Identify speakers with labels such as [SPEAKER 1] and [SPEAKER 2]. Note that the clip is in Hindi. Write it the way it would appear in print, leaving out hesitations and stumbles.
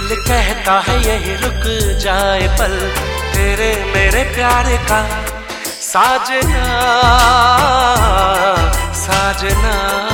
[SPEAKER 1] दिल कहता है यही रुक जाए पल तेरे मेरे प्यार का साजना साजना।